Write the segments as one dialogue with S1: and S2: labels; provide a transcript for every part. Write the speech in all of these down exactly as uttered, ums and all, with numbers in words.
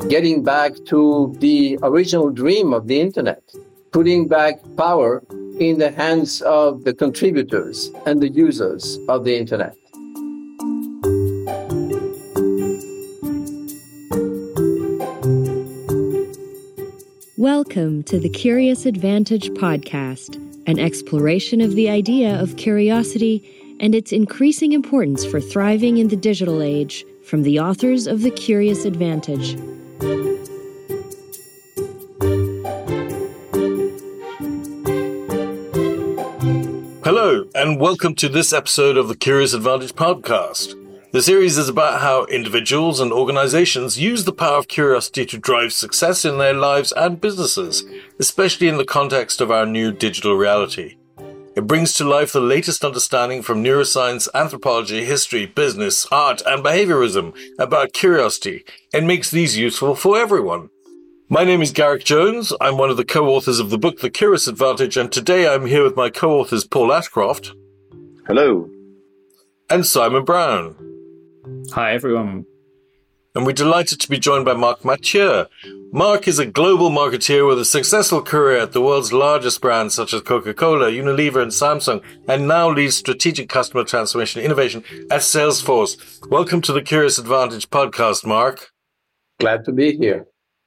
S1: getting back to the original dream of the internet, putting back power in the hands of the contributors and the users of the internet.
S2: Welcome to the Curious Advantage podcast, an exploration of the idea of curiosity and its increasing importance for thriving in the digital age, from the authors of The Curious Advantage.
S3: Hello, and welcome to this episode of the Curious Advantage podcast. The series is about how individuals and organizations use the power of curiosity to drive success in their lives and businesses, especially in the context of our new digital reality. It brings to life the latest understanding from neuroscience, anthropology, history, business, art, and behaviorism about curiosity, and makes these useful for everyone. My name is Garrick Jones. I'm one of the co-authors of the book The Curious Advantage, and today I'm here with my co-authors Paul Ashcroft.
S4: Hello.
S3: And Simon Brown.
S5: Hi, everyone.
S3: And we're delighted to be joined by Mark Mathieu. Mark is a global marketeer with a successful career at the world's largest brands such as Coca-Cola, Unilever, and Samsung, and now leads strategic customer transformation innovation at Salesforce. Welcome to the Curious Advantage podcast, Mark.
S1: Glad to be here.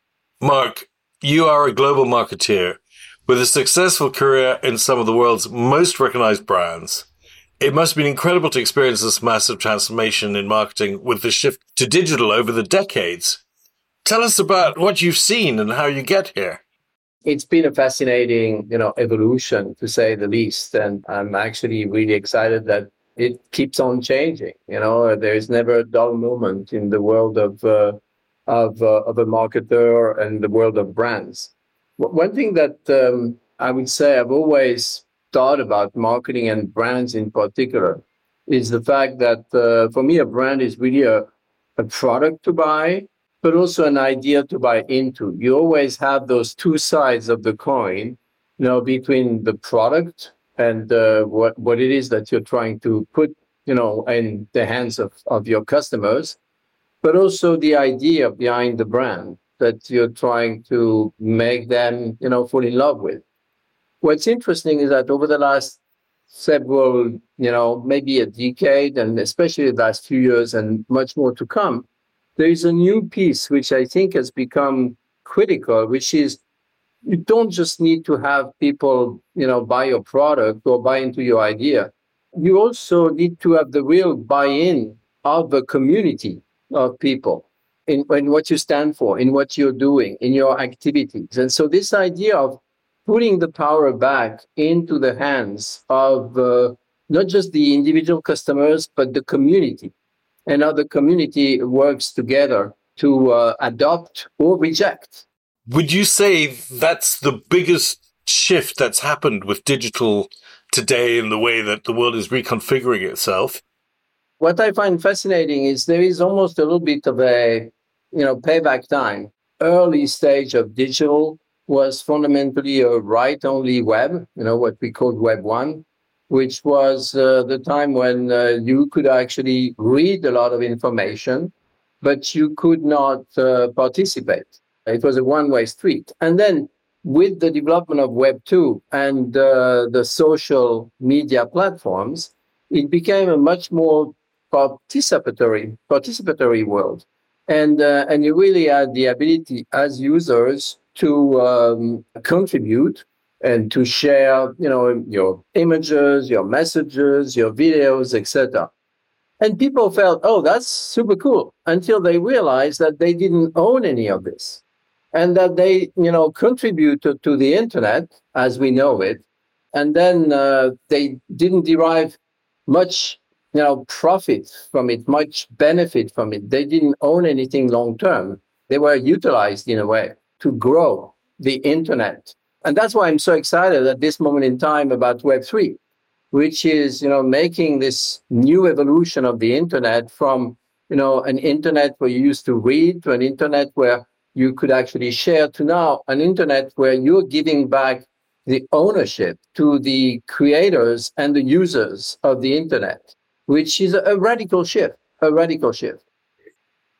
S3: Mark, you are a global marketeer with a successful career in some of the world's most recognized brands. It must have been incredible to experience this massive transformation in marketing with the shift to digital over the decades. Tell us about what you've seen and how you get here.
S1: It's been a fascinating, you know, evolution, to say the least. And I'm actually really excited that it keeps on changing. You know, there's never a dull moment in the world of uh, of, uh, of a marketer and the world of brands. One thing that um, I would say I've always thought about marketing and brands in particular is the fact that uh, for me, a brand is really a, a product to buy, but also an idea to buy into. You always have those two sides of the coin, you know, between the product and uh, what, what it is that you're trying to put, you know, in the hands of, of your customers, but also the idea behind the brand that you're trying to make them, you know, fall in love with. What's interesting is that over the last several, you know, maybe a decade, and especially the last few years and much more to come, there is a new piece which I think has become critical, which is you don't just need to have people, you know, buy your product or buy into your idea. You also need to have the real buy-in of the community of people in, in what you stand for, in what you're doing, in your activities. And so this idea of putting the power back into the hands of uh, not just the individual customers, but the community, and how the community works together to uh, adopt or reject.
S3: Would you say that's the biggest shift that's happened with digital today in the way that the world is reconfiguring itself?
S1: What I find fascinating is there is almost a little bit of a, you know, payback time. Early stage of digital was fundamentally a write-only web, you know, what we called Web one, which was uh, the time when uh, you could actually read a lot of information, but you could not uh, participate. It was a one-way street. And then with the development of Web two and uh, the social media platforms, it became a much more participatory, participatory world. And, uh, and you really had the ability as users to um, contribute and to share, you know, your images, your messages, your videos, et cetera. And people felt, oh, that's super cool, until they realized that they didn't own any of this, and that they, you know, contributed to the internet as we know it, and then uh, they didn't derive much, you know, profit from it, much benefit from it. They didn't own anything long term. They were utilized in a way to grow the internet. And that's why I'm so excited at this moment in time about Web three, which is, you know, making this new evolution of the internet from, you know, an internet where you used to read to an internet where you could actually share to now an internet where you're giving back the ownership to the creators and the users of the internet, which is a radical shift, a radical shift.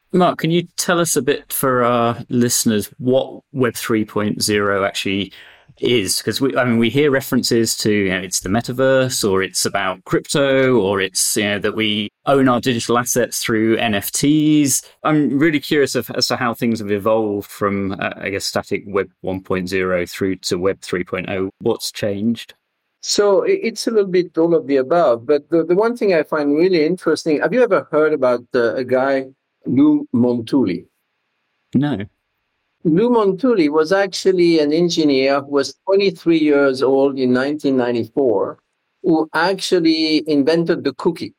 S5: Mark, can you tell us a bit for our listeners what Web three point oh actually is? Because we, I mean, we hear references to, you know, it's the metaverse, or it's about crypto, or it's, you know, that we own our digital assets through N F Ts. I'm really curious of, as to how things have evolved from, uh, I guess, static Web one point oh through to Web three point oh. What's changed?
S1: So it's a little bit all of the above. But the, the one thing I find really interesting, have you ever heard about uh, a guy, Lou Montulli?
S5: No.
S1: Lou Montulli was actually an engineer who was twenty-three years old in nineteen ninety-four, who actually invented the cookie.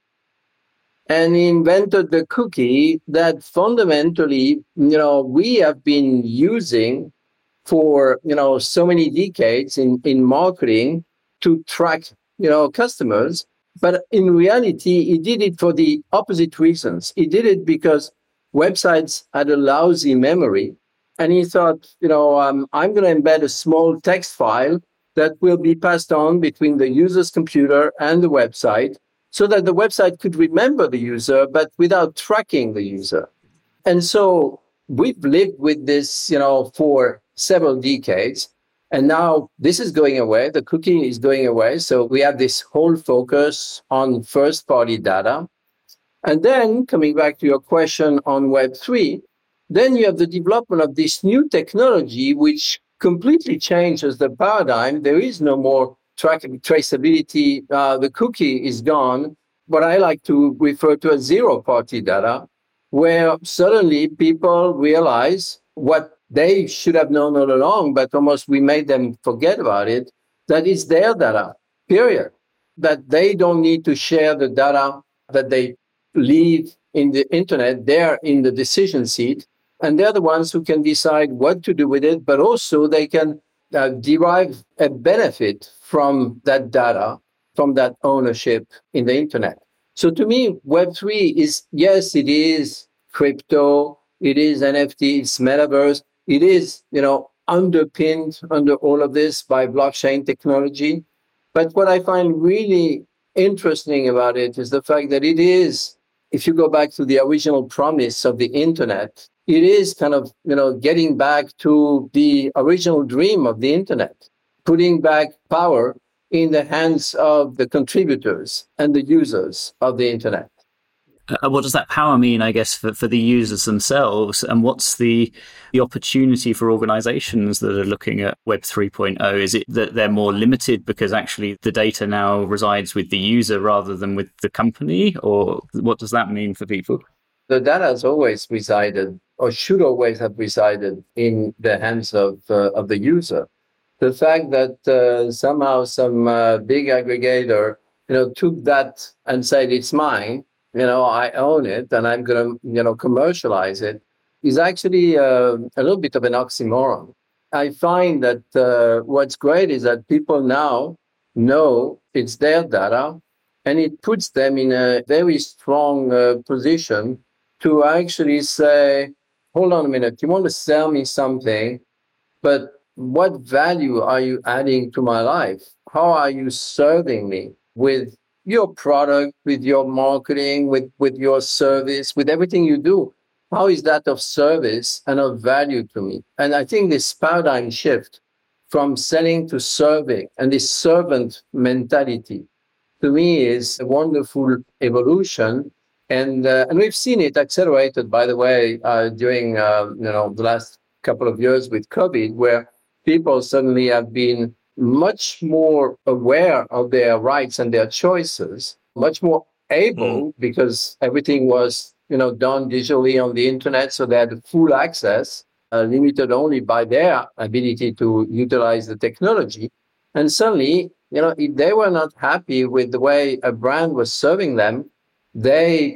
S1: And he invented the cookie that fundamentally, you know, we have been using for, you know, so many decades in, in marketing to track, you know, customers. But in reality, he did it for the opposite reasons. He did it because websites had a lousy memory. And he thought, you know, um, I'm going to embed a small text file that will be passed on between the user's computer and the website so that the website could remember the user, but without tracking the user. And so we've lived with this, you know, for several decades. And now this is going away. The cookie is going away. So we have this whole focus on first-party data. And then coming back to your question on Web three, then you have the development of this new technology, which completely changes the paradigm. There is no more track traceability. Uh, the cookie is gone. What I like to refer to as zero-party data, where suddenly people realize what they should have known all along, but almost we made them forget about it, that it's their data, period. That they don't need to share the data that they leave in the internet. They're in the decision seat. And they're the ones who can decide what to do with it, but also they can uh, derive a benefit from that data, from that ownership in the internet. So to me, Web three is, yes, it is crypto, it is N F T, it's metaverse, it is, you know, underpinned under all of this by blockchain technology. But what I find really interesting about it is the fact that it is, if you go back to the original promise of the internet, it is kind of, you know, getting back to the original dream of the internet, putting back power in the hands of the contributors and the users of the internet.
S5: Uh, what does that power mean, I guess, for, for the users themselves? And what's the the opportunity for organizations that are looking at Web three point oh? Is it that they're more limited because actually the data now resides with the user rather than with the company? Or what does that mean for people?
S1: The data has always resided, or should always have resided, in the hands of uh, of the user. The fact that uh, somehow some uh, big aggregator, you know, took that and said it's mine, you know, I own it, and I'm going to, you know, commercialize it, is actually uh, a little bit of an oxymoron. I find that uh, what's great is that people now know it's their data, and it puts them in a very strong uh, position to actually say, hold on a minute, you want to sell me something, but what value are you adding to my life? How are you serving me with your product, with your marketing, with, with your service, with everything you do? How is that of service and of value to me? And I think this paradigm shift from selling to serving and this servant mentality, to me, is a wonderful evolution. And uh, and we've seen it accelerated, by the way, uh, during uh, you know the last couple of years with COVID, where people suddenly have been much more aware of their rights and their choices, much more able, mm. because everything was you know done digitally on the internet, so they had full access, uh, limited only by their ability to utilize the technology. And suddenly, you know, if they were not happy with the way a brand was serving them, they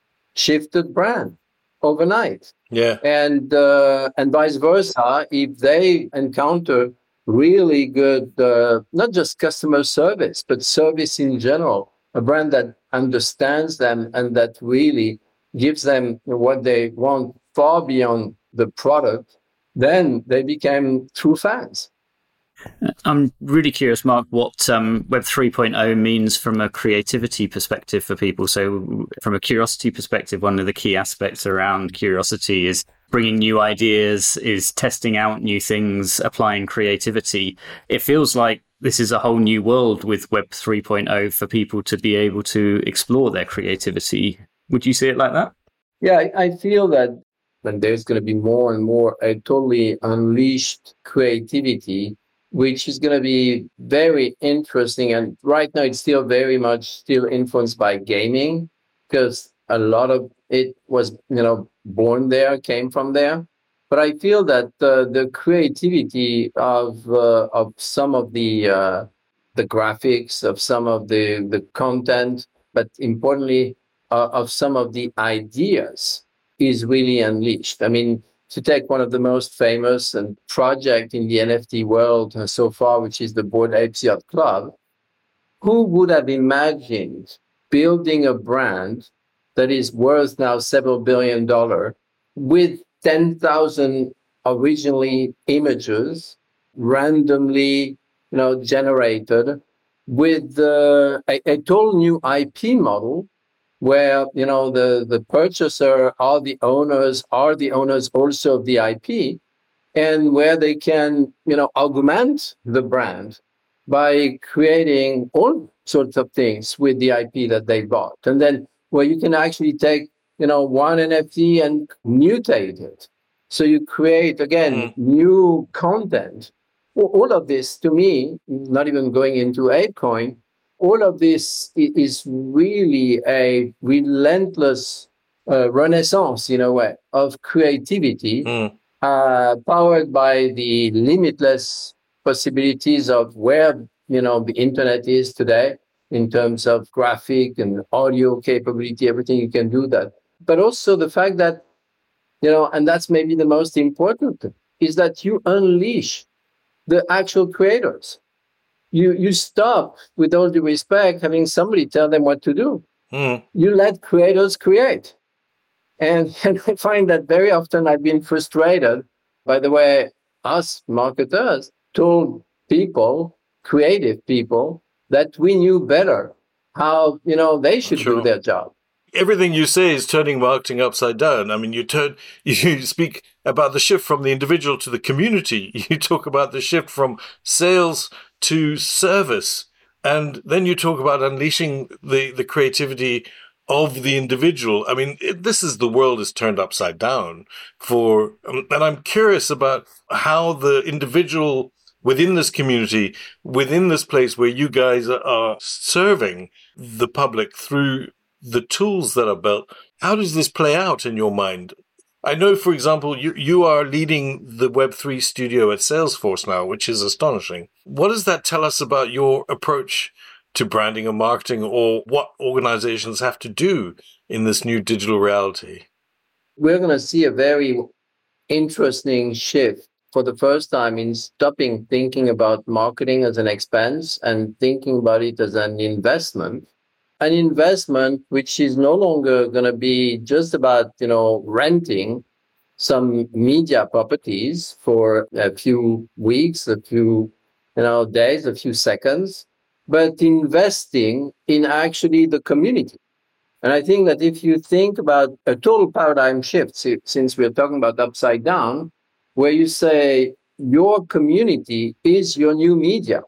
S1: shifted brand overnight.
S3: Yeah.
S1: And uh, and vice versa, if they encounter really good, uh, not just customer service, but service in general, a brand that understands them and that really gives them what they want far beyond the product, then they became true fans.
S5: I'm really curious, Mark, what um, Web 3.0 means from a creativity perspective for people. So from a curiosity perspective, one of the key aspects around curiosity is bringing new ideas, is testing out new things, applying creativity. It feels like this is a whole new world with Web 3.0 for people to be able to explore their creativity. Would you see it like that?
S1: Yeah, I, I feel that when there's going to be more and more a totally unleashed creativity, which is going to be very interesting. And right now it's still very much still influenced by gaming, because a lot of it was, you know, born there, came from there. But I feel that uh, the creativity of uh, of some of the uh, the graphics, of some of the, the content, but importantly, uh, of some of the ideas is really unleashed. I mean, to take one of the most famous and project in the N F T world so far, which is the Bored Apes Yacht Club, who would have imagined building a brand that is worth now several billion dollars with ten thousand originally images randomly, you know, generated with uh, a, a total new I P model where, you know, the, the purchaser are the owners, are the owners also of the I P, and where they can, you know, augment the brand by creating all sorts of things with the I P that they bought. And then where you can actually take, you know, one N F T and mutate it. So you create, again, mm. new content. All of this, to me, not even going into ApeCoin, all of this is really a relentless uh, renaissance, in a way, of creativity, mm. uh, powered by the limitless possibilities of where, you know, the internet is today in terms of graphic and audio capability, everything you can do that. But also the fact that, you know, and that's maybe the most important, is that you unleash the actual creators. You you stop, with all due respect, having somebody tell them what to do. Mm. You let creators create. And, and I find that very often I've been frustrated by the way us marketers told people, creative people, that we knew better how, you know, they should sure. do their job.
S3: Everything you say is turning marketing upside down. I mean, you turn, you speak about the shift from the individual to the community. You talk about the shift from sales to service. And then you talk about unleashing the, the creativity of the individual. I mean, it, this is the world is turned upside down for, um, and I'm curious about how the individual within this community, within this place where you guys are serving the public through the tools that are built, how does this play out in your mind? I know, for example, you, you are leading the Web three studio at Salesforce now, which is astonishing. What does that tell us about your approach to branding and marketing, or what organizations have to do in this new digital reality?
S1: We're going to see a very interesting shift for the first time in stopping thinking about marketing as an expense and thinking about it as an investment. An investment which is no longer going to be just about, you know, renting some media properties for a few weeks, a few, you know, days, a few seconds, but investing in actually the community. And I think that if you think about a total paradigm shift, since we're talking about upside down, where you say your community is your new media.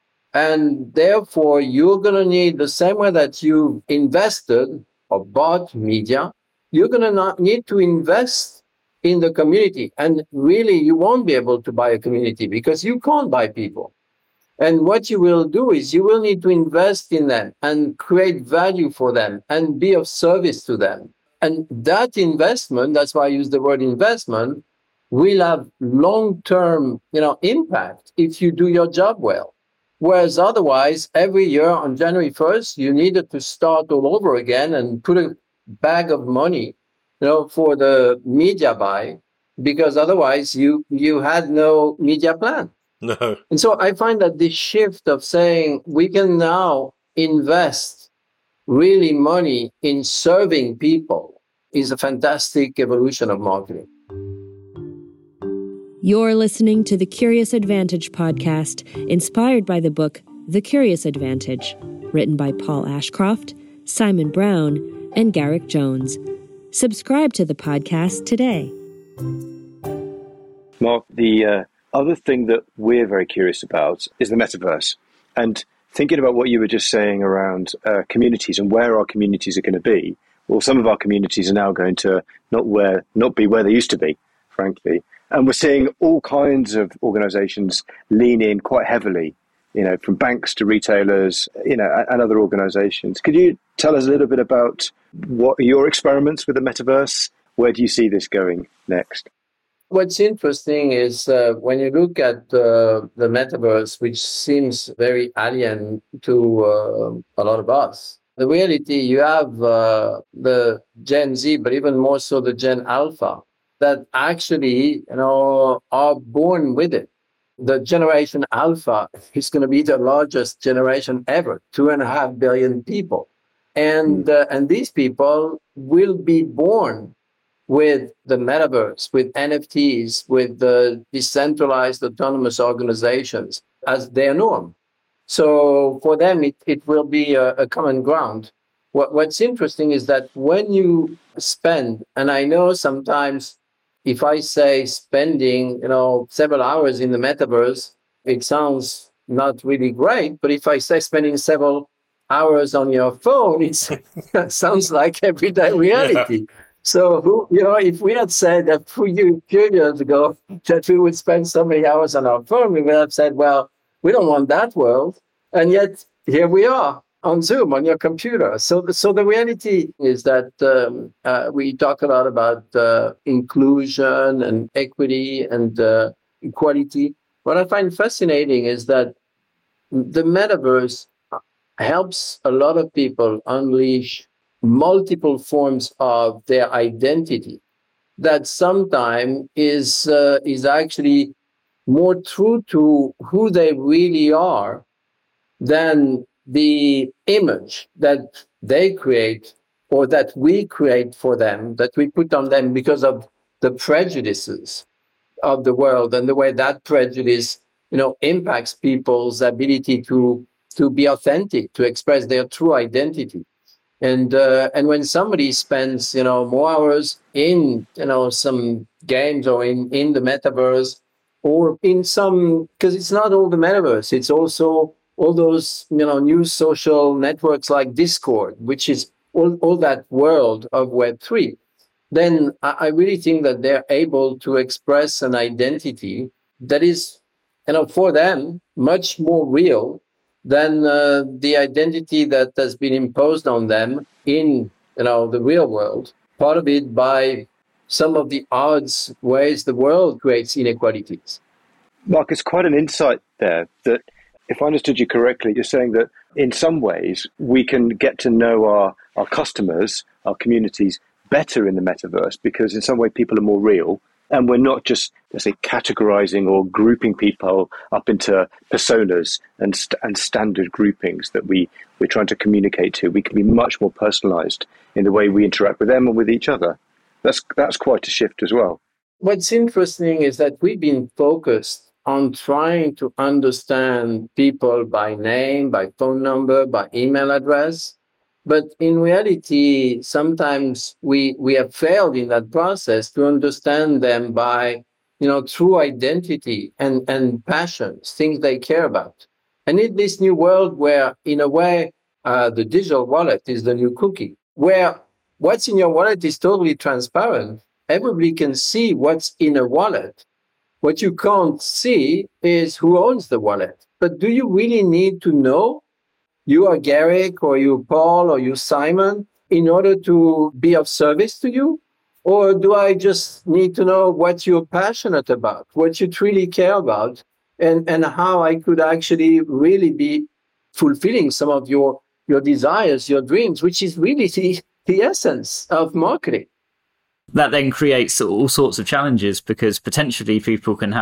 S1: And therefore, you're going to need, the same way that you invested or bought media, you're going to not need to invest in the community. And really, you won't be able to buy a community because you can't buy people. And what you will do is you will need to invest in them and create value for them and be of service to them. And that investment, that's why I use the word investment, will have long-term, you know, impact if you do your job well. Whereas otherwise, every year on January first, you needed to start all over again and put a bag of money, you know, for the media buy, because otherwise you you had no media plan.
S3: No.
S1: And so I find that this shift of saying we can now invest really money in serving people is a fantastic evolution of marketing.
S2: You're listening to the Curious Advantage podcast, inspired by the book The Curious Advantage, written by Paul Ashcroft, Simon Brown, and Garrick Jones. Subscribe to the podcast today.
S4: Mark, the uh, other thing that we're very curious about is the metaverse. And thinking about what you were just saying around uh, communities and where our communities are going to be, well, some of our communities are now going to not where not be where they used to be, frankly. And we're seeing all kinds of organizations lean in quite heavily, you know, from banks to retailers, you know, and other organizations. Could you tell us a little bit about what are your experiments with the metaverse? Where do you see this going next?
S1: What's interesting is uh, when you look at uh, the metaverse, which seems very alien to uh, a lot of us, the reality, you have uh, the Gen Z, but even more so the Gen Alpha, that actually, you know, are born with it. The generation Alpha is going to be the largest generation ever, two and a half billion people. And, uh, and these people will be born with the metaverse, with N F Ts, with the decentralized autonomous organizations as their norm. So for them, it, it will be a, a common ground. What, what's interesting is that when you spend, and I know sometimes if I say spending, you know, several hours in the metaverse, it sounds not really great. But if I say spending several hours on your phone, it's, it sounds like everyday reality. Yeah. So, who, you know, if we had said that for you few years ago that we would spend so many hours on our phone, we would have said, well, we don't want that world. And yet here we are on Zoom, on your computer. So the, so the reality is that um, uh, we talk a lot about uh, inclusion and equity and uh, equality. What I find fascinating is that the metaverse helps a lot of people unleash multiple forms of their identity that sometimes is uh, is actually more true to who they really are than the image that they create or that we create for them, that we put on them because of the prejudices of the world and the way that prejudice, you know, impacts people's ability to to be authentic, to express their true identity. And uh, and when somebody spends, you know, more hours in, you know, some games or in, in the metaverse or in some, because it's not all the metaverse, it's also all those, you know, new social networks like Discord, which is all, all that world of Web three, then I, I really think that they're able to express an identity that is, you know, for them, much more real than uh, the identity that has been imposed on them in, you know, the real world, part of it by some of the odds ways the world creates inequalities.
S4: Mark, it's quite an insight there that, if I understood you correctly, you're saying that in some ways we can get to know our, our customers, our communities better in the metaverse because in some way people are more real. And we're not just, let's say, categorizing or grouping people up into personas and st- and standard groupings that we, we're trying to communicate to. We can be much more personalized in the way we interact with them and with each other. That's that's quite a shift as well.
S1: What's interesting is that we've been focused on trying to understand people by name, by phone number, by email address. But in reality, sometimes we we have failed in that process to understand them by, you know, true identity and, and passions, things they care about. And in this new world where, in a way, uh, the digital wallet is the new cookie, where what's in your wallet is totally transparent. Everybody can see what's in a wallet. What you can't see is who owns the wallet. But do you really need to know you are Garrick or you Paul or you Simon in order to be of service to you? Or do I just need to know what you're passionate about, what you truly care about, and, and how I could actually really be fulfilling some of your, your desires, your dreams, which is really the, the essence of marketing.
S5: That then creates all sorts of challenges because potentially people can have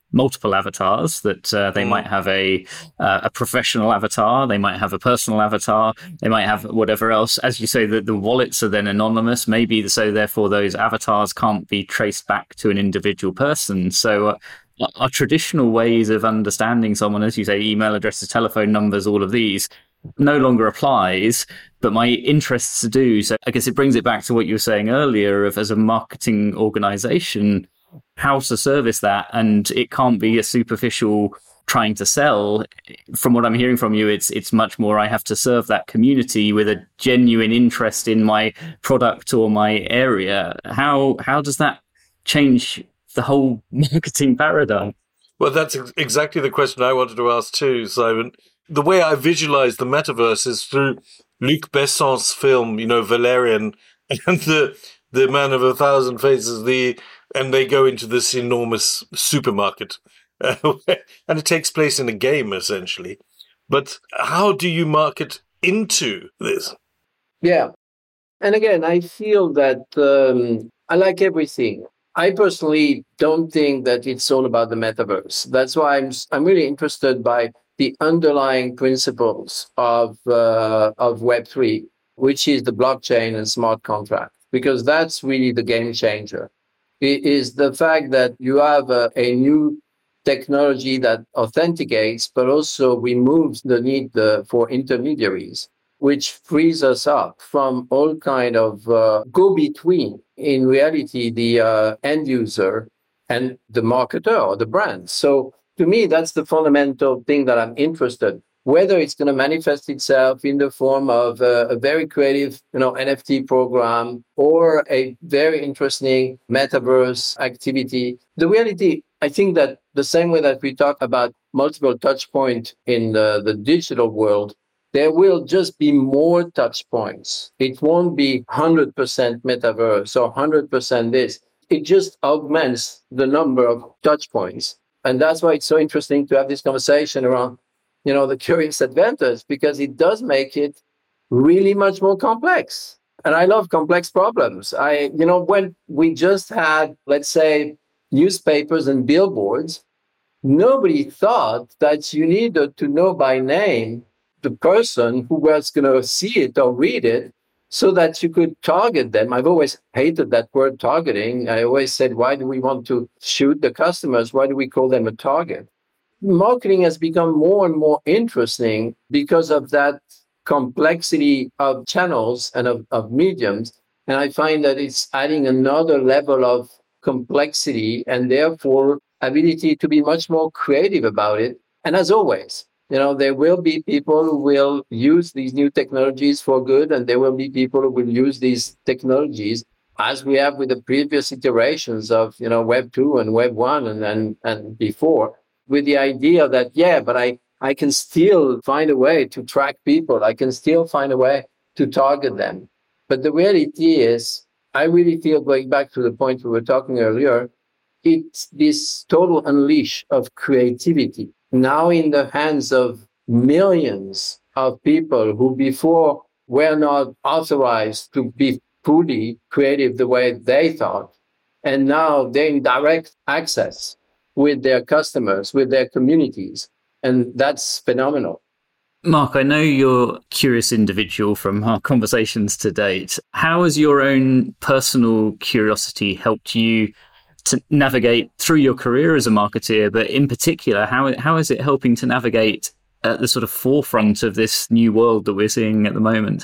S5: multiple avatars, that uh, they mm. might have a uh, a professional avatar, they might have a personal avatar, they might have whatever else. As you say, that the wallets are then anonymous, maybe, so therefore those avatars can't be traced back to an individual person. So uh, our traditional ways of understanding someone, as you say, email addresses, telephone numbers, all of these, no longer applies, but my interests do. So I guess it brings it back to what you were saying earlier of, as a marketing organization, how to service that. And it can't be a superficial trying to sell. From what I'm hearing from you, it's it's much more, I have to serve that community with a genuine interest in my product or my area. How how does that change the whole marketing paradigm?
S3: Well, that's ex- exactly the question I wanted to ask too, Simon. The way I visualize the metaverse is through Luc Besson's film, you know, Valerian, and the the Man of a Thousand Faces, the and they go into this enormous supermarket, uh, and it takes place in a game, essentially. But how do you market into this?
S1: Yeah. And again, I feel that um, I like everything. I personally don't think that it's all about the metaverse. That's why I'm I'm really interested by the underlying principles of uh, of Web three, which is the blockchain and smart contract, because that's really the game changer. It is the fact that you have a, a new technology that authenticates, but also removes the need uh, for intermediaries, which frees us up from all kind of uh, go-between, in reality, the uh, end user and the marketer or the brand. So to me, that's the fundamental thing that I'm interested in. Whether it's going to manifest itself in the form of a, a very creative, you know, N F T program or a very interesting metaverse activity. The reality, I think that the same way that we talk about multiple touch points in the, the digital world, there will just be more touch points. It won't be one hundred percent metaverse or one hundred percent this. It just augments the number of touch points. And that's why it's so interesting to have this conversation around, you know, the curious advantage, because it does make it really much more complex. And I love complex problems. I, you know, when we just had, let's say, newspapers and billboards, nobody thought that you needed to know by name the person who was going to see it or read it so that you could target them. I've always hated that word targeting. I always said, why do we want to shoot the customers? Why do we call them a target? Marketing has become more and more interesting because of that complexity of channels and of, of mediums. And I find that it's adding another level of complexity and therefore ability to be much more creative about it. And as always, you know, there will be people who will use these new technologies for good, and there will be people who will use these technologies, as we have with the previous iterations of, you know, Web two and Web one and, and, and before, with the idea that, yeah, but I, I can still find a way to track people. I can still find a way to target them. But the reality is, I really feel, going back to the point we were talking earlier, it's this total unleash of creativity now in the hands of millions of people who before were not authorized to be fully creative the way they thought. And now they're in direct access with their customers, with their communities. And that's phenomenal.
S5: Mark, I know you're a curious individual from our conversations to date. How has your own personal curiosity helped you to navigate through your career as a marketeer, but in particular, how how is it helping to navigate at the sort of forefront of this new world that we're seeing at the moment?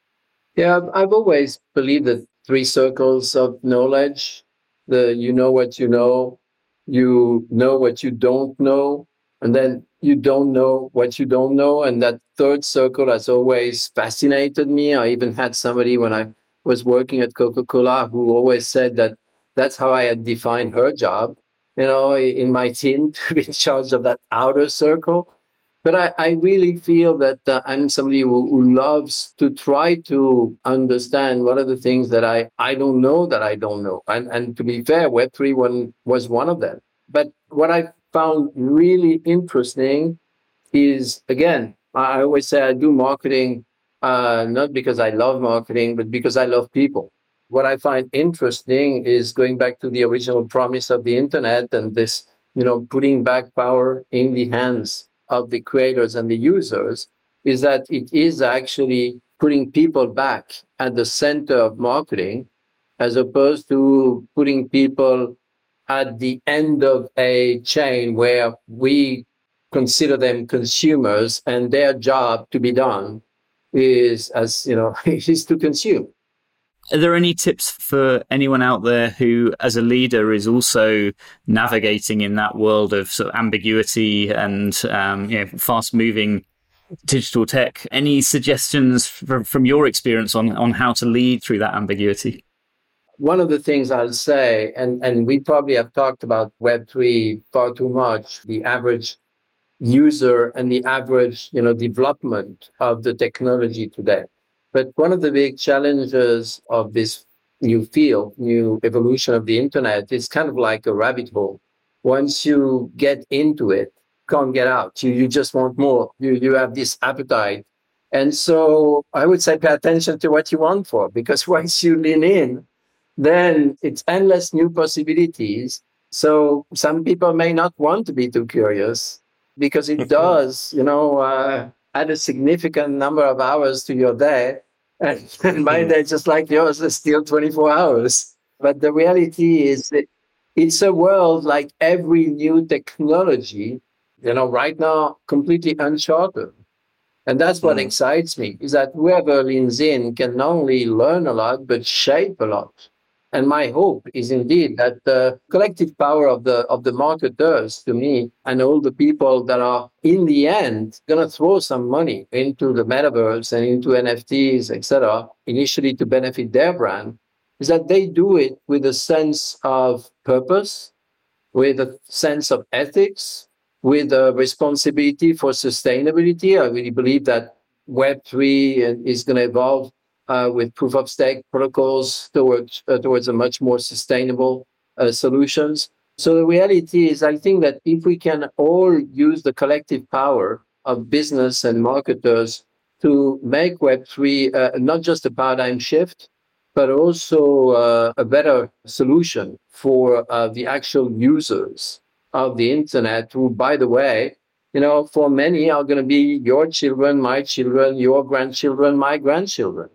S1: Yeah, I've always believed that three circles of knowledge: the you know what you know, you know what you don't know, and then you don't know what you don't know. And that third circle has always fascinated me. I even had somebody when I was working at Coca-Cola who always said that that's how I had defined her job, you know, in my team, to be in charge of that outer circle. But I, I really feel that uh, I'm somebody who, who loves to try to understand what are the things that I, I don't know that I don't know. And, and to be fair, Web three one was one of them. But what I found really interesting is, again, I always say I do marketing, uh, not because I love marketing, but because I love people. What I find interesting is going back to the original promise of the internet and this you know, putting back power in the hands of the creators and the users is that it is actually putting people back at the center of marketing, as opposed to putting people at the end of a chain where we consider them consumers and their job to be done is, as you know, is to consume.
S5: Are there any tips for anyone out there who, as a leader, is also navigating in that world of sort of ambiguity and um, you know, fast-moving digital tech? Any suggestions from, from your experience on, on how to lead through that ambiguity?
S1: One of the things I'll say, and, and we probably have talked about Web three far too much, the average user and the average, you know, development of the technology today. But one of the big challenges of this new field, new evolution of the internet, is kind of like a rabbit hole. Once you get into it, you can't get out. You, you just want more. You, you have this appetite. And so I would say pay attention to what you want for, because once you lean in, then it's endless new possibilities. So some people may not want to be too curious, because it does, you know, uh, add a significant number of hours to your day. And, and my day, just like yours, is still twenty-four hours. But the reality is that it's a world like every new technology, you know, right now, completely uncharted. And that's what mm. excites me, is that whoever leans in can not only learn a lot, but shape a lot. And my hope is indeed that the collective power of the of the marketers, to me, and all the people that are in the end going to throw some money into the metaverse and into N F Ts, et cetera, initially to benefit their brand, is that they do it with a sense of purpose, with a sense of ethics, with a responsibility for sustainability. I really believe that Web three is going to evolve Uh, with proof of stake protocols towards uh, towards a much more sustainable uh, solutions. So the reality is, I think that if we can all use the collective power of business and marketers to make Web three uh, not just a paradigm shift, but also uh, a better solution for uh, the actual users of the internet, who, by the way, you know, for many are going to be your children, my children, your grandchildren, my grandchildren.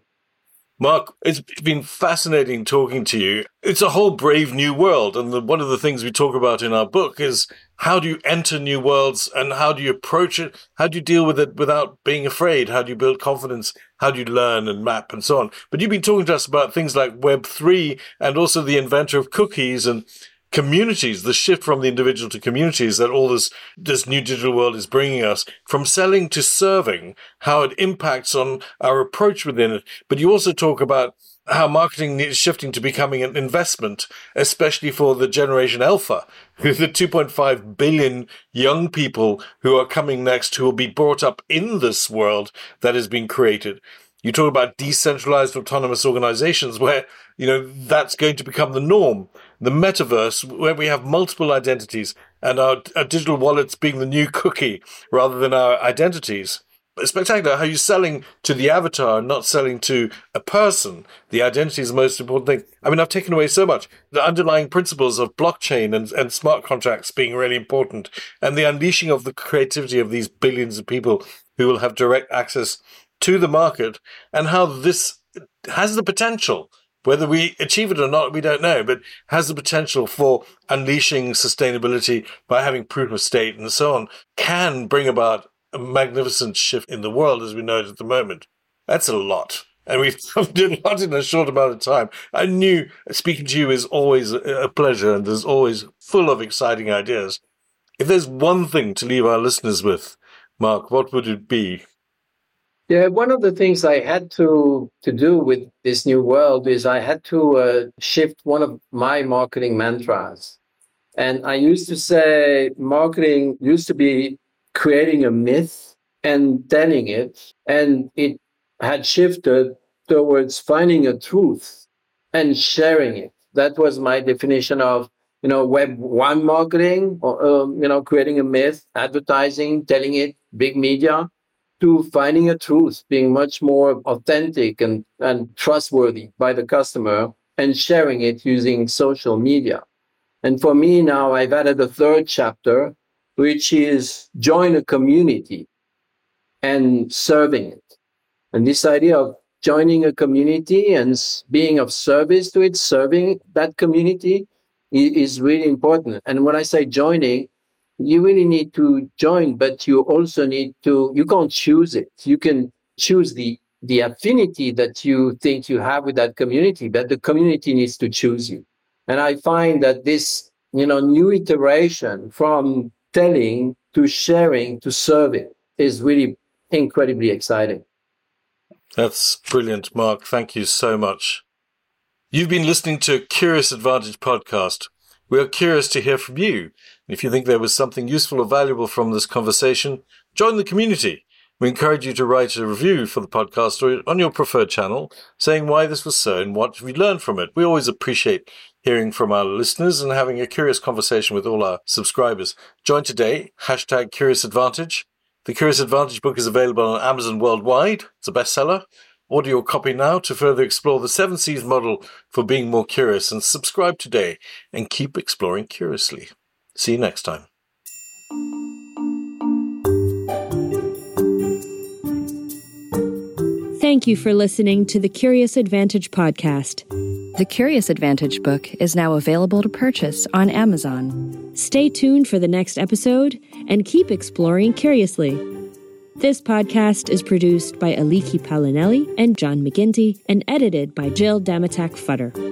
S3: Mark, it's been fascinating talking to you. It's a whole brave new world. And the, one of the things we talk about in our book is how do you enter new worlds and how do you approach it? How do you deal with it without being afraid? How do you build confidence? How do you learn and map and so on? But you've been talking to us about things like Web three and also the inventor of cookies and communities, the shift from the individual to communities that all this, this new digital world is bringing us, from selling to serving, how it impacts on our approach within it. But you also talk about how marketing is shifting to becoming an investment, especially for the Generation Alpha, the two point five billion young people who are coming next, who will be brought up in this world that has been created. You talk about decentralized autonomous organizations where, you know, that's going to become the norm. The metaverse, where we have multiple identities and our, our digital wallets being the new cookie rather than our identities. It's spectacular how you're selling to the avatar, not selling to a person. The identity is the most important thing. I mean, I've taken away so much. The underlying principles of blockchain and, and smart contracts being really important, and the unleashing of the creativity of these billions of people who will have direct access to the market, and how this has the potential, whether we achieve it or not, we don't know, but has the potential for unleashing sustainability by having proof of state and so on, can bring about a magnificent shift in the world as we know it at the moment. That's a lot. And we've done a lot in a short amount of time. I knew speaking to you is always a pleasure and there's always full of exciting ideas. If there's one thing to leave our listeners with, Mark, what would it be?
S1: Yeah, one of the things I had to, to do with this new world is I had to uh, shift one of my marketing mantras. And I used to say marketing used to be creating a myth and telling it. And it had shifted towards finding a truth and sharing it. That was my definition of, you know, Web one marketing, or, um, you know, creating a myth, advertising, telling it, big media, to finding a truth, being much more authentic and, and trustworthy by the customer, and sharing it using social media. And for me now, I've added a third chapter, which is join a community and serving it. And this idea of joining a community and being of service to it, serving that community is really important. And when I say joining, you really need to join, but you also need to, you can't choose it. You can choose the, the affinity that you think you have with that community, but the community needs to choose you. And I find that this, you know, new iteration from telling to sharing to serving is really incredibly exciting.
S3: That's brilliant, Mark. Thank you so much. You've been listening to Curious Advantage podcast. We are curious to hear from you. If you think there was something useful or valuable from this conversation, join the community. We encourage you to write a review for the podcast or on your preferred channel, saying why this was so and what we learned from it. We always appreciate hearing from our listeners and having a curious conversation with all our subscribers. Join today, hashtag Curious Advantage. The Curious Advantage book is available on Amazon worldwide. It's a bestseller. Order your copy now to further explore the seven C's model for being more curious, and subscribe today and keep exploring curiously. See you next time.
S2: Thank you for listening to the Curious Advantage podcast.
S6: The Curious Advantage book is now available to purchase on Amazon.
S2: Stay tuned for the next episode and keep exploring curiously. This podcast is produced by Aliki Palinelli and John McGinty and edited by Jill Damatak Futter.